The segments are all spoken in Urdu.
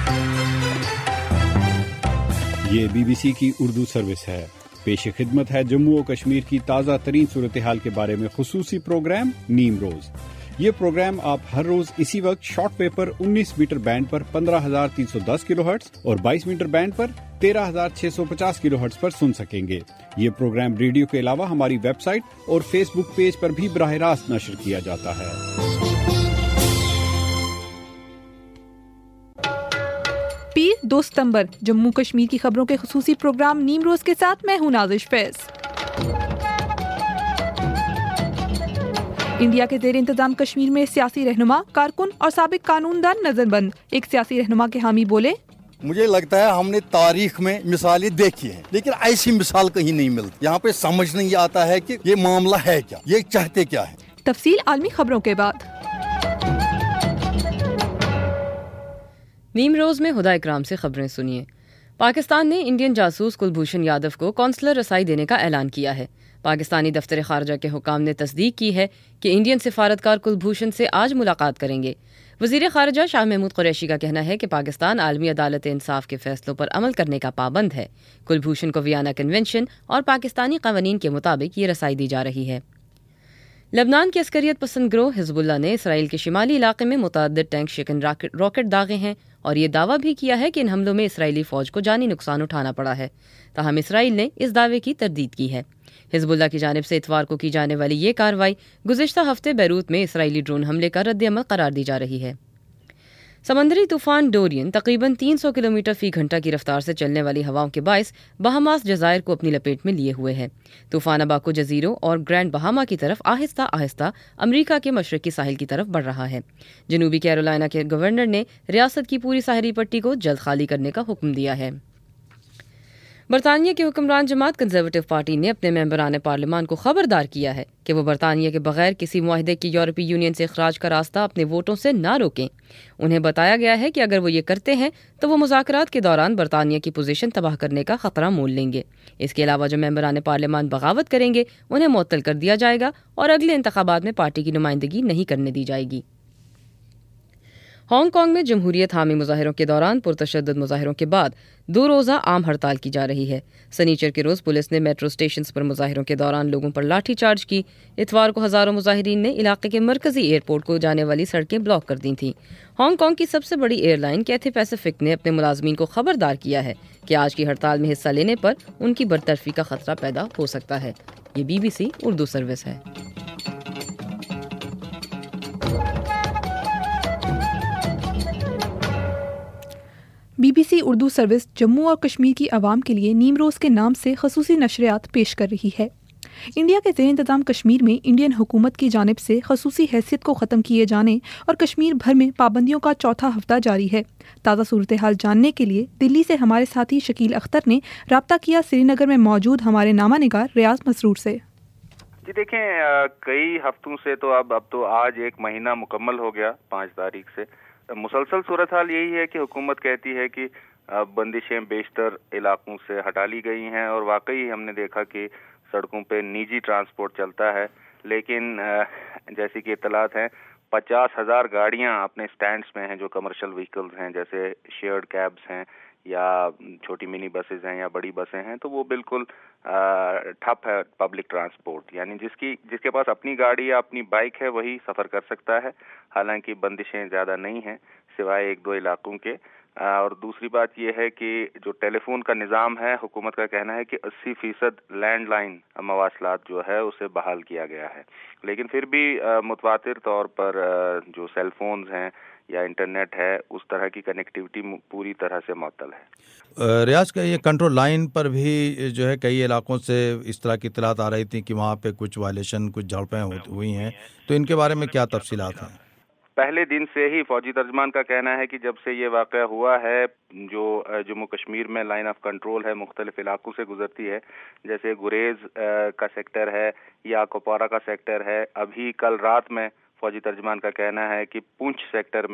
یہ BBC کی اردو سروس ہے۔ پیش خدمت ہے جموں و کشمیر کی تازہ ترین صورتحال کے بارے میں خصوصی پروگرام نیم روز۔ یہ پروگرام آپ ہر روز اسی وقت شارٹ ویو پر 19 میٹر بینڈ پر 15,310 کلو ہرٹز اور 22 میٹر بینڈ پر 13,650 کلو ہرٹز پر سن سکیں گے۔ یہ پروگرام ریڈیو کے علاوہ ہماری ویب سائٹ اور فیس بک پیج پر بھی براہ راست نشر کیا جاتا ہے۔ پیر 2 ستمبر جموں کشمیر کی خبروں کے خصوصی پروگرام نیم روز کے ساتھ میں ہوں نازش فیض۔ انڈیا کے زیر انتظام کشمیر میں سیاسی رہنما، کارکن اور سابق قانون دان نظر بند۔ ایک سیاسی رہنما کے حامی بولے، مجھے لگتا ہے ہم نے تاریخ میں مثالیں دیکھی ہیں لیکن ایسی مثال کہیں نہیں ملتی۔ یہاں پہ سمجھ نہیں آتا ہے کہ یہ معاملہ ہے کیا، یہ چاہتے کیا ہے۔ تفصیل عالمی خبروں کے بعد۔ نیم روز میں ہدا اکرام سے خبریں سنیے۔ پاکستان نے انڈین جاسوس کلبھوشن یادو کو قونصلر رسائی دینے کا اعلان کیا ہے۔ پاکستانی دفتر خارجہ کے حکام نے تصدیق کی ہے کہ انڈین سفارتکار کلبھوشن سے آج ملاقات کریں گے۔ وزیر خارجہ شاہ محمود قریشی کا کہنا ہے کہ پاکستان عالمی عدالت انصاف کے فیصلوں پر عمل کرنے کا پابند ہے۔ کلبھوشن کو ویانا کنونشن اور پاکستانی قوانین کے مطابق یہ رسائی دی جا رہی ہے۔ لبنان کے عسکریت پسند گروہ حزب اللہ نے اسرائیل کے شمالی علاقے میں متعدد ٹینک شکن راکٹ داغے ہیں اور یہ دعویٰ بھی کیا ہے کہ ان حملوں میں اسرائیلی فوج کو جانی نقصان اٹھانا پڑا ہے، تاہم اسرائیل نے اس دعوے کی تردید کی ہے۔ حزب اللہ کی جانب سے اتوار کو کی جانے والی یہ کارروائی گزشتہ ہفتے بیروت میں اسرائیلی ڈرون حملے کا رد عمل قرار دی جا رہی ہے۔ سمندری طوفان ڈورین تقریباً 300 کلومیٹر فی گھنٹہ کی رفتار سے چلنے والی ہواؤں کے باعث بہاماس جزائر کو اپنی لپیٹ میں لیے ہوئے ہے۔ طوفان اباکو جزیروں اور گرینڈ بہاما کی طرف آہستہ آہستہ امریکہ کے مشرقی ساحل کی طرف بڑھ رہا ہے۔ جنوبی کیرولائنا کے گورنر نے ریاست کی پوری ساحلی پٹی کو جلد خالی کرنے کا حکم دیا ہے۔ برطانیہ کی حکمران جماعت کنزرویٹو پارٹی نے اپنے ممبران پارلیمان کو خبردار کیا ہے کہ وہ برطانیہ کے بغیر کسی معاہدے کی یورپی یونین سے اخراج کا راستہ اپنے ووٹوں سے نہ روکیں۔ انہیں بتایا گیا ہے کہ اگر وہ یہ کرتے ہیں تو وہ مذاکرات کے دوران برطانیہ کی پوزیشن تباہ کرنے کا خطرہ مول لیں گے۔ اس کے علاوہ جو ممبران پارلیمان بغاوت کریں گے انہیں معطل کر دیا جائے گا اور اگلے انتخابات میں پارٹی کی نمائندگی نہیں کرنے دی جائے گی۔ ہانگ کانگ میں جمہوریت حامی مظاہروں کے دوران پرتشدد مظاہروں کے بعد 2 روزہ عام ہڑتال کی جا رہی ہے۔ سنیچر کے روز پولیس نے میٹرو اسٹیشنز پر مظاہروں کے دوران لوگوں پر لاٹھی چارج کی۔ اتوار کو ہزاروں مظاہرین نے علاقے کے مرکزی ایئرپورٹ کو جانے والی سڑکیں بلاک کر دی تھیں۔ ہانگ کانگ کی سب سے بڑی ایئر لائن کیتھے پیسیفک نے اپنے ملازمین کو خبردار کیا ہے کہ آج کی ہڑتال میں حصہ لینے پر ان کی برطرفی کا خطرہ پیدا ہو سکتا ہے۔ یہ BBC اردو سروس ہے۔ BBC اردو سروس جموں اور کشمیر کی عوام کے لیے نیم روز کے نام سے خصوصی نشریات پیش کر رہی ہے۔ انڈیا کے زیر انتظام کشمیر میں انڈین حکومت کی جانب سے خصوصی حیثیت کو ختم کیے جانے اور کشمیر بھر میں پابندیوں کا چوتھا ہفتہ جاری ہے۔ تازہ صورتحال جاننے کے لیے دلی سے ہمارے ساتھی شکیل اختر نے رابطہ کیا سری نگر میں موجود ہمارے نامہ نگار ریاض مسرور سے۔ جی دیکھیں، کئی ہفتوں سے اب تو آج 1 مہینہ مکمل ہو گیا 5 تاریخ سے۔ مسلسل صورتحال یہی ہے کہ حکومت کہتی ہے کہ بندشیں بیشتر علاقوں سے ہٹا لی گئی ہیں اور واقعی ہم نے دیکھا کہ سڑکوں پہ نجی ٹرانسپورٹ چلتا ہے، لیکن جیسی کہ اطلاعات ہیں 50,000 گاڑیاں اپنے سٹینڈز میں ہیں جو کمرشل وہیکلز ہیں، جیسے شیئرڈ کیبز ہیں یا چھوٹی منی بسز ہیں یا بڑی بسیں ہیں، تو وہ بالکل ٹھپ ہے پبلک ٹرانسپورٹ۔ یعنی جس کے پاس اپنی گاڑی یا اپنی بائک ہے وہی سفر کر سکتا ہے، حالانکہ بندشیں زیادہ نہیں ہیں سوائے 1-2 علاقوں کے۔ اور دوسری بات یہ ہے کہ جو ٹیلی فون کا نظام ہے، حکومت کا کہنا ہے کہ 80% لینڈ لائن مواصلات جو ہے اسے بحال کیا گیا ہے، لیکن پھر بھی متواتر طور پر جو سیل فونز ہیں یا انٹرنیٹ ہے اس طرح کی کنیکٹیوٹی پوری طرح سے معطل ہے۔ ریاض کا یہ کنٹرول لائن پر بھی جو ہے کئی علاقوں سے اس طرح کی اطلاعات آ رہی تھیں کہ وہاں پہ کچھ وائلیشن، کچھ جھڑپیں ہوئی ہیں، تو ان کے بارے میں کیا تفصیلات ہیں؟ پہلے دن سے ہی فوجی ترجمان کا کہنا ہے کہ جب سے یہ واقعہ ہوا ہے، جو جموں کشمیر میں لائن آف کنٹرول ہے مختلف علاقوں سے گزرتی ہے، جیسے گریز کا سیکٹر ہے یا کوپوارا کا سیکٹر ہے۔ ابھی کل رات میں فوجی ترجمان کا کہنا ہے کہ پونچھ سیکٹر میں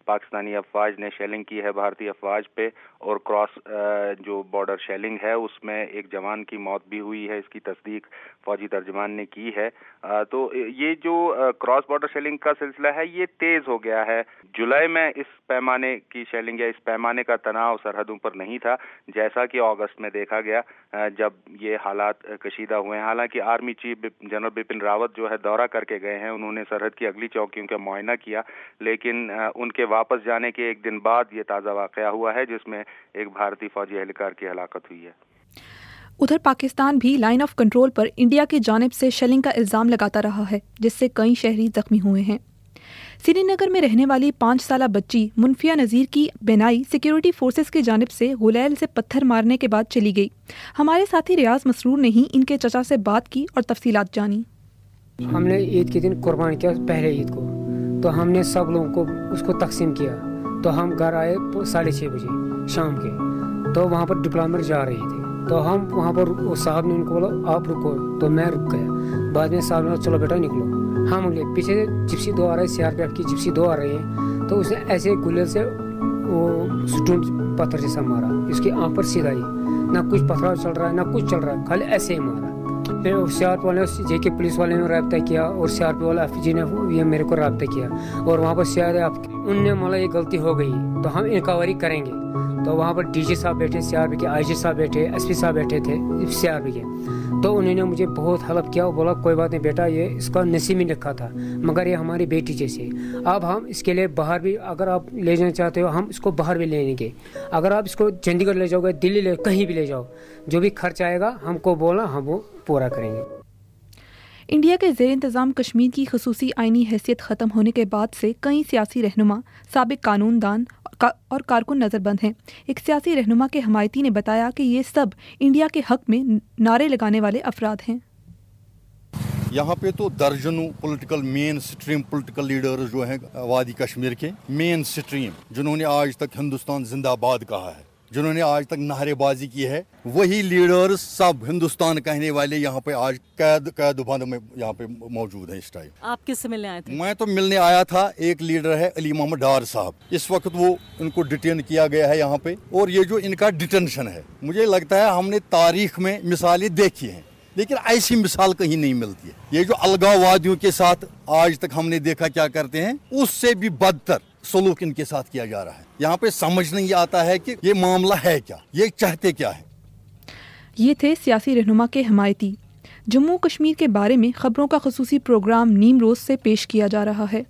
پاکستانی افواج نے شیلنگ کی ہے بھارتی افواج پہ، اور کراس جو بارڈر شیلنگ ہے اس میں ایک جوان کی موت بھی ہوئی ہے، اس کی تصدیق فوجی ترجمان نے کی ہے۔ تو یہ جو کراس بارڈر شیلنگ کا سلسلہ ہے یہ تیز ہو گیا ہے۔ جولائی میں اس پیمانے کی شیلنگ یا اس پیمانے کا تناؤ سرحدوں پر نہیں تھا، جیسا کہ اگست میں دیکھا گیا جب یہ حالات کشیدہ ہوئے ہیں۔ حالانکہ army chief general Bipin Rawat جو ہے دورہ کر کے گئے ہیں، انہوں نے سرحد کی اگلی چوکیوں کا معائنہ کیا، لیکن ان کے واپس جانے کے ایک دن بعد یہ تازہ واقعہ ہوا ہے جس میں ایک بھارتی فوجی اہلکار کی ہلاکت ہوئی ہے۔ ادھر پاکستان بھی لائن آف کنٹرول پر انڈیا کی جانب سے شیلنگ کا الزام لگاتا رہا ہے، جس سے کئی شہری زخمی ہوئے ہیں۔ سری نگر میں رہنے والی 5 سالہ بچی منفیہ نذیر کی بینائی سیکیورٹی فورسز کی جانب سے غلیل سے پتھر مارنے کے بعد چلی گئی۔ ہمارے ساتھی ریاض مسرور نے ہی ان کے چچا سے بات کی اور تفصیلات جانی۔ ہم نے عید کے دن قربان کیا، پہلے عید کو، تو ہم نے سب لوگوں کو اس کو تقسیم کیا، تو ہم گھر آئے 6:30 بجے شام کے، تو وہاں پر ڈپلومر جا رہے تھے، تو ہم وہاں پر صاحب نے ان کو بولا آپ رکو، تو میں رک گیا۔ بعد میں صاحب نے بولا چلو بیٹا نکلو، ہم لے پیچھے سے جپسی 2 آ رہے، CRPF کی جپسی 2 آ رہی ہیں، تو اس نے ایسے گلے سے وہ سٹون پتھر جیسا مارا، اس کی آنکھ پر سیدھا ہی، نہ کچھ پتھرا چل رہا ہے نہ کچھ چل رہا ہے، خالی ایسے ہی مارا۔ پھر CRP والے JK پولیس والے نے رابطہ کیا اور CRP والا FG نے یہ میرے کو رابطہ کیا، اور وہاں پر ان نے مولا یہ غلطی ہو گئی تو ہم انکوائری کریں گے۔ تو وہاں پر DG صاحب بیٹھے، CRP کے IG صاحب بیٹھے، SP صاحب بیٹھے تھے CRP کے، تو انہوں نے مجھے بہت ہیلپ کیا اور بولا کوئی بات نہیں بیٹا، یہ اس کا نصیب ہی رکھا تھا، مگر یہ ہماری بیٹی جیسی ہے۔ اب ہم اس کے لیے باہر بھی اگر آپ لے جانا چاہتے ہو، ہم اس کو باہر بھی لے لیں گے۔ اگر آپ اس کو چنڈی گڑھ لے جاؤ گے، دلی لے، کہیں بھی لے جاؤ، جو بھی خرچ آئے گا ہم کو بولا، ہم وہ پورا کریں گے۔ انڈیا کے زیر انتظام کشمیر کی خصوصی آئینی حیثیت ختم ہونے کے بعد سے کئی سیاسی رہنما، سابق قانون دان اور کارکن نظر بند ہیں۔ ایک سیاسی رہنما کے حمایتی نے بتایا کہ یہ سب انڈیا کے حق میں نعرے لگانے والے افراد ہیں۔ یہاں پہ تو درجنوں political mainstream political leaders جو ہیں وادی کشمیر کے مین سٹریم، جنہوں نے آج تک ہندوستان زندہ آباد کہا ہے، جنہوں نے آج تک نعرے بازی کی ہے، وہی لیڈرز سب ہندوستان کہنے والے یہاں پہ آج قید بند میں یہاں پہ موجود ہیں۔ اس ٹائم آپ کس سے ملنے آئے تھے؟ میں تو ملنے آیا تھا، ایک لیڈر ہے علی محمد ڈار صاحب، اس وقت وہ ان کو ڈیٹین کیا گیا ہے یہاں پہ، اور یہ جو ان کا ڈیٹینشن ہے، مجھے لگتا ہے ہم نے تاریخ میں مثالیں دیکھی ہیں لیکن ایسی مثال کہیں نہیں ملتی ہے۔ یہ جو الگاوادیوں کے ساتھ آج تک ہم نے دیکھا کیا کرتے ہیں، اس سے بھی بدتر سلوک ان کے ساتھ کیا جا رہا ہے۔ یہاں پہ سمجھ نہیں آتا ہے کہ یہ معاملہ ہے کیا، یہ چاہتے کیا ہے۔ یہ تھے سیاسی رہنما کے حمایتی۔ جموں کشمیر کے بارے میں خبروں کا خصوصی پروگرام نیم روز سے پیش کیا جا رہا ہے۔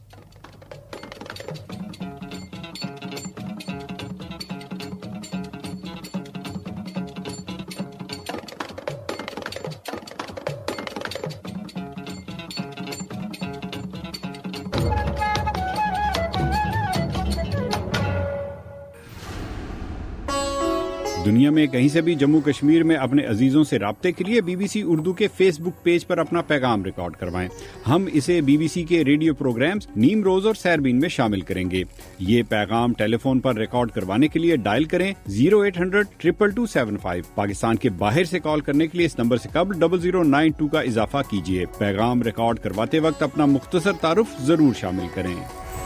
دنیا میں کہیں سے بھی جموں کشمیر میں اپنے عزیزوں سے رابطے کے لیے BBC اردو کے فیس بک پیج پر اپنا پیغام ریکارڈ کروائیں۔ ہم اسے BBC کے ریڈیو پروگرامز نیم روز اور سیربین میں شامل کریں گے۔ یہ پیغام ٹیلی فون پر ریکارڈ کروانے کے لیے ڈائل کریں 0800-222-75۔ پاکستان کے باہر سے کال کرنے کے لیے اس نمبر سے قبل 0092 کا اضافہ کیجیے۔ پیغام ریکارڈ کرواتے وقت اپنا مختصر تعارف ضرور شامل کریں۔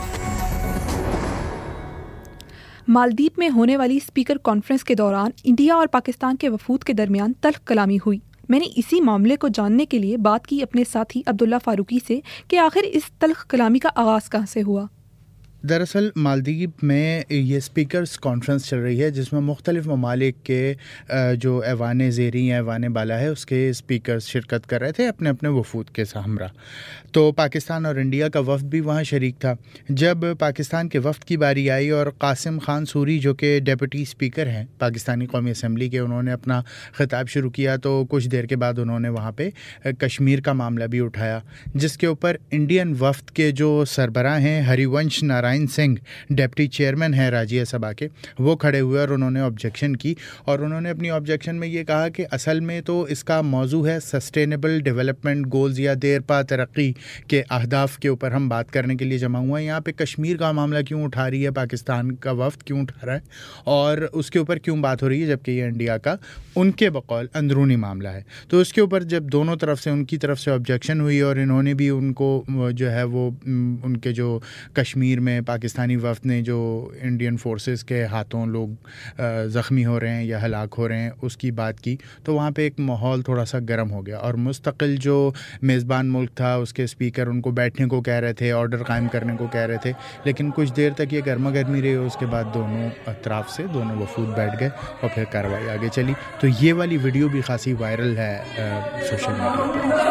مالدیپ میں ہونے والی اسپیکر کانفرنس کے دوران انڈیا اور پاکستان کے وفود کے درمیان تلخ کلامی ہوئی۔ میں نے اسی معاملے کو جاننے کے لیے بات کی اپنے ساتھی عبداللہ فاروقی سے کہ آخر اس تلخ کلامی کا آغاز کہاں سے ہوا۔ دراصل مالدیپ میں یہ اسپیکرز کانفرنس چل رہی ہے جس میں مختلف ممالک کے جو ایوان زیریں یا ایوان بالا ہے اس کے اسپیکرز شرکت کر رہے تھے اپنے اپنے وفود کے ہمراہ۔ تو پاکستان اور انڈیا کا وفد بھی وہاں شریک تھا۔ جب پاکستان کے وفد کی باری آئی اور قاسم خان سوری جو کہ ڈیپٹی اسپیکر ہیں پاکستانی قومی اسمبلی کے، انہوں نے اپنا خطاب شروع کیا تو کچھ دیر کے بعد انہوں نے وہاں پہ کشمیر کا معاملہ بھی اٹھایا، جس کے اوپر انڈین وفد کے جو سربراہ ہیں Harivansh Narayan Singh, deputy chairman ہیں راجیہ سبھا کے، وہ کھڑے ہوئے اور انہوں نے آبجیکشن کی، اور انہوں نے اپنی آبجیکشن میں یہ کہا کہ اصل میں تو اس کا موضوع ہے سسٹینیبل ڈیولپمنٹ گولز یا دیر پا ترقی کے اہداف کے اوپر ہم بات کرنے کے لیے جمع ہوا ہیں۔ یہاں پہ کشمیر کا معاملہ کیوں اٹھا رہی ہے پاکستان کا وفد، کیوں اٹھا رہا ہے اور اس کے اوپر کیوں بات ہو رہی ہے، جبکہ یہ انڈیا کا ان کے بقول اندرونی معاملہ ہے۔ تو اس کے اوپر جب دونوں طرف سے ان کی طرف سے آبجیکشن ہوئی اور انہوں نے بھی ان کو جو ہے وہ ان کے جو کشمیر میں میں پاکستانی وفد نے جو انڈین فورسز کے ہاتھوں لوگ زخمی ہو رہے ہیں یا ہلاک ہو رہے ہیں اس کی بات کی تو وہاں پہ ایک ماحول تھوڑا سا گرم ہو گیا، اور مستقل جو میزبان ملک تھا اس کے اسپیکر ان کو بیٹھنے کو کہہ رہے تھے، آرڈر قائم کرنے کو کہہ رہے تھے، لیکن کچھ دیر تک یہ گرما گرمی رہی، اس کے بعد دونوں اطراف سے دونوں وفود بیٹھ گئے اور پھر کارروائی آگے چلی۔ تو یہ والی ویڈیو بھی خاصی وائرل ہے سوشل میڈیا پر۔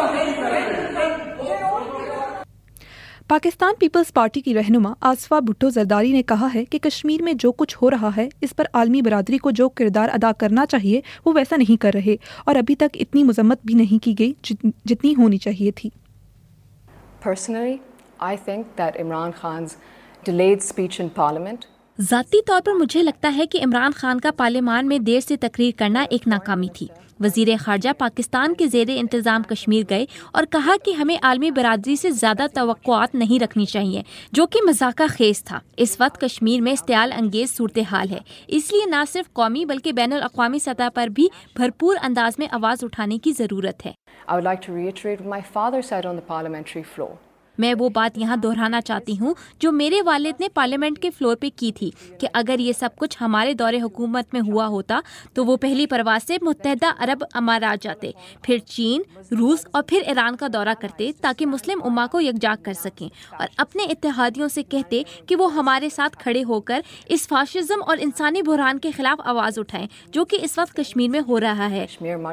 پاکستان پیپلز پارٹی کی رہنما آصفہ بھٹو زرداری نے کہا ہے کہ کشمیر میں جو کچھ ہو رہا ہے اس پر عالمی برادری کو جو کردار ادا کرنا چاہیے وہ ویسا نہیں کر رہے، اور ابھی تک اتنی مذمت بھی نہیں کی گئی جتنی ہونی چاہیے تھی۔ Personally, I think that Imran Khan's delayed speech in Parliament ذاتی طور پر مجھے لگتا ہے کہ عمران خان کا پارلیمان میں دیر سے تقریر کرنا ایک ناکامی تھی۔ وزیر خارجہ پاکستان کے زیر انتظام کشمیر گئے اور کہا کہ ہمیں عالمی برادری سے زیادہ توقعات نہیں رکھنی چاہیے، جو کہ مذاقہ خیز تھا۔ اس وقت کشمیر میں اشتعال انگیز صورتحال ہے، اس لیے نہ صرف قومی بلکہ بین الاقوامی سطح پر بھی بھرپور انداز میں آواز اٹھانے کی ضرورت ہے۔ I would like to reiterate what my father said on the parliamentary floor. میں وہ بات یہاں دہرانا چاہتی ہوں جو میرے والد نے پارلیمنٹ کے فلور پہ کی تھی کہ اگر یہ سب کچھ ہمارے دور حکومت میں ہوا ہوتا تو وہ پہلی پرواز سے متحدہ عرب امارات جاتے، پھر چین، روس اور پھر ایران کا دورہ کرتے تاکہ مسلم امہ کو یکجا کر سکیں، اور اپنے اتحادیوں سے کہتے کہ وہ ہمارے ساتھ کھڑے ہو کر اس فاشزم اور انسانی بحران کے خلاف آواز اٹھائیں جو کہ اس وقت کشمیر میں ہو رہا ہے۔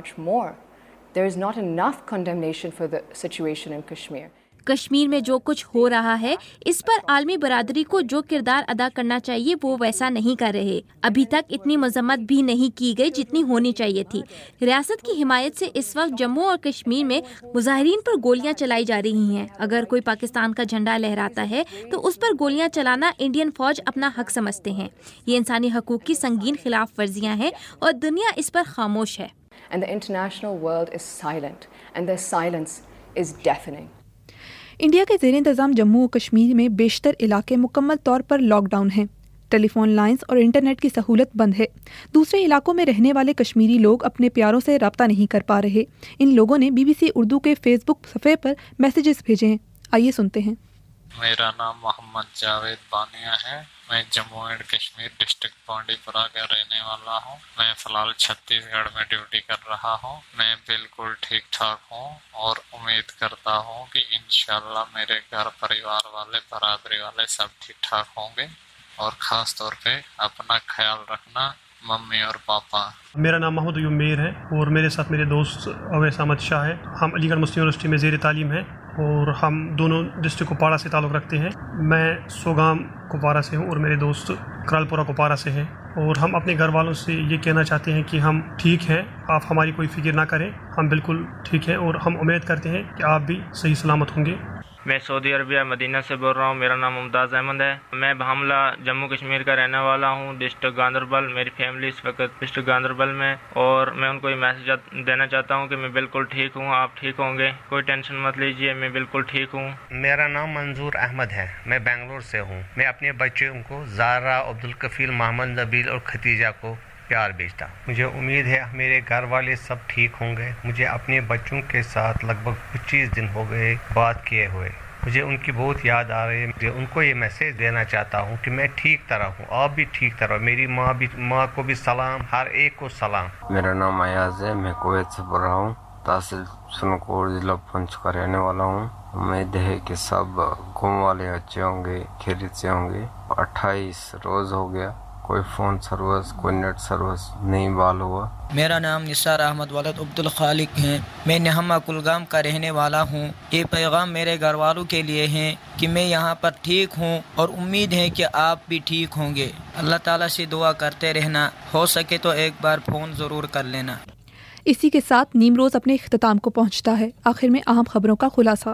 There is not enough condemnation for the situation in Kashmir. Kashmir میں جو کچھ ہو رہا ہے اس پر عالمی برادری کو جو کردار ادا کرنا چاہیے وہ ویسا نہیں کر رہے۔ ابھی تک اتنی مذمت بھی نہیں کی گئی جتنی ہونی چاہیے تھی۔ ریاست کی حمایت سے اس وقت جموں اور کشمیر میں مظاہرین پر گولیاں چلائی جا رہی ہیں۔ اگر کوئی پاکستان کا جھنڈا لہراتا ہے تو اس پر گولیاں چلانا انڈین فوج اپنا حق سمجھتے ہیں۔ یہ انسانی حقوق کی سنگین خلاف ورزیاں ہیں اور دنیا اس پر خاموش ہے۔ And the international world is silent, and their silence is deafening. India کے زیر انتظام جموں و کشمیر میں بیشتر علاقے مکمل طور پر لاک ڈاؤن ہیں۔ ٹیلی فون لائنز اور انٹرنیٹ کی سہولت بند ہے۔ دوسرے علاقوں میں رہنے والے کشمیری لوگ اپنے پیاروں سے رابطہ نہیں کر پا رہے۔ ان لوگوں نے BBC اردو کے فیس بک صفحے پر میسیجز بھیجے ہیں، آئیے سنتے ہیں۔ میرا نام محمد جاوید بانیہ ہے، میں جموں اینڈ کشمیر ڈسٹرکٹ بانڈی پورہ کا رہنے والا ہوں۔ میں فی الحال چھتیس گڑھ میں ڈیوٹی کر رہا ہوں۔ میں بالکل ٹھیک ٹھاک ہوں اور امید کرتا ہوں کہ انشاءاللہ میرے گھر پریوار والے برادری والے سب ٹھیک ٹھاک ہوں گے، اور خاص طور پہ اپنا خیال رکھنا ممی اور پاپا۔ میرا نام محمد ایوب میر ہے اور میرے ساتھ میرے دوست اویس احمد شاہ ہے۔ ہم علی گڑھ مسلم یونیورسٹی میں زیر تعلیم ہیں اور ہم دونوں ڈسٹرکٹ کپواڑہ سے تعلق رکھتے ہیں۔ میں سوگام کپواڑہ سے ہوں اور میرے دوست کرال پورہ کپواڑہ سے ہیں، اور ہم اپنے گھر والوں سے یہ کہنا چاہتے ہیں کہ ہم ٹھیک ہیں، آپ ہماری کوئی فکر نہ کریں، ہم بالکل ٹھیک ہیں، اور ہم امید کرتے ہیں کہ آپ بھی صحیح سلامت ہوں گے۔ میں سعودی عربیہ مدینہ سے بول رہا ہوں۔ میرا نام ممتاز احمد ہے۔ میں بھاملہ جموں کشمیر کا رہنے والا ہوں، ڈسٹرکٹ گاندربل۔ میری فیملی اس وقت ڈسٹرکٹ گاندربل میں، اور میں ان کو یہ میسج دینا چاہتا ہوں کہ میں بالکل ٹھیک ہوں، آپ ٹھیک ہوں گے، کوئی ٹینشن مت لیجیے، میں بالکل ٹھیک ہوں۔ میرا نام منظور احمد ہے، میں بنگلور سے ہوں۔ میں اپنے بچوں کو زارا، عبدالکفیل، محمد نبیل اور ختیجہ کو پیار بھیجتا۔ مجھے امید ہے میرے گھر والے سب ٹھیک ہوں گے۔ مجھے اپنے بچوں کے ساتھ لگ بھگ 25 دن ہو گئے بات کیے ہوئے۔ مجھے ان کی بہت یاد آ رہی ہے۔ مجھے ان کو یہ میسیج دینا چاہتا ہوں کہ میں ٹھیک طرح ہوں، آپ بھی ٹھیک طرح، میری ماں کو بھی سلام، ہر ایک کو سلام۔ میرا نام ایاز ہے، میں کویت سے پڑھ رہا ہوں، تحصیل سنکور ضلع پنچ کا رہنے والا ہوں۔ امید ہے کہ سب گاؤں والے اچھے ہوں گے، خیریت سے ہوں گے۔ 28 روز ہو گیا، کوئی فون سروس، کوئی نیٹ سروس نہیں بحال ہوا۔ میرا نام نثار احمد ولد عبد الخالق ہے، میں نہمہ کلگام کا رہنے والا ہوں۔ یہ پیغام میرے گھر والوں کے لیے ہیں کہ میں یہاں پر ٹھیک ہوں، اور امید ہے کہ آپ بھی ٹھیک ہوں گے۔ اللہ تعالیٰ سے دعا کرتے رہنا، ہو سکے تو ایک بار فون ضرور کر لینا۔ اسی کے ساتھ نیم روز اپنے اختتام کو پہنچتا ہے۔ آخر میں اہم خبروں کا خلاصہ۔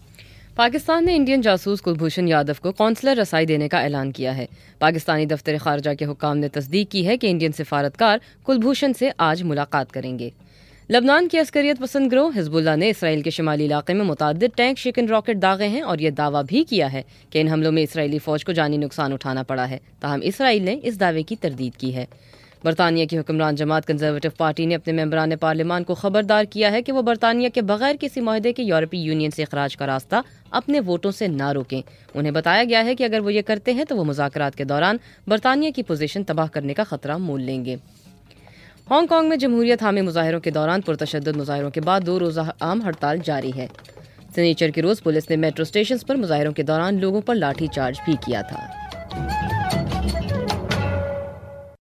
پاکستان نے انڈین جاسوس کلبھوشن یادو کو قونصلر رسائی دینے کا اعلان کیا ہے۔ پاکستانی دفتر خارجہ کے حکام نے تصدیق کی ہے کہ انڈین سفارتکار کلبھوشن سے آج ملاقات کریں گے۔ لبنان کی عسکریت پسند گروہ حزب اللہ نے اسرائیل کے شمالی علاقے میں متعدد ٹینک شکن راکٹ داغے ہیں، اور یہ دعویٰ بھی کیا ہے کہ ان حملوں میں اسرائیلی فوج کو جانی نقصان اٹھانا پڑا ہے، تاہم اسرائیل نے اس دعوے کی تردید کی ہے۔ برطانیہ کی حکمران جماعت کنزرویٹو پارٹی نے اپنے ممبران پارلیمان کو خبردار کیا ہے کہ وہ برطانیہ کے بغیر کسی معاہدے کے یورپی یونین سے اخراج کا راستہ اپنے ووٹوں سے نہ روکیں. انہیں بتایا گیا ہے کہ اگر وہ یہ کرتے ہیں تو وہ مذاکرات کے دوران برطانیہ کی پوزیشن تباہ کرنے کا خطرہ مول لیں گے. ہانگ کانگ میں جمہوریت حامی مظاہروں کے دوران پرتشدد مظاہروں کے بعد 2 روزہ عام ہڑتال جاری ہے. سنیچر کے روز پولیس نے میٹرو اسٹیشنز پر مظاہروں کے دوران لوگوں پر لاٹھی چارج بھی کیا تھا.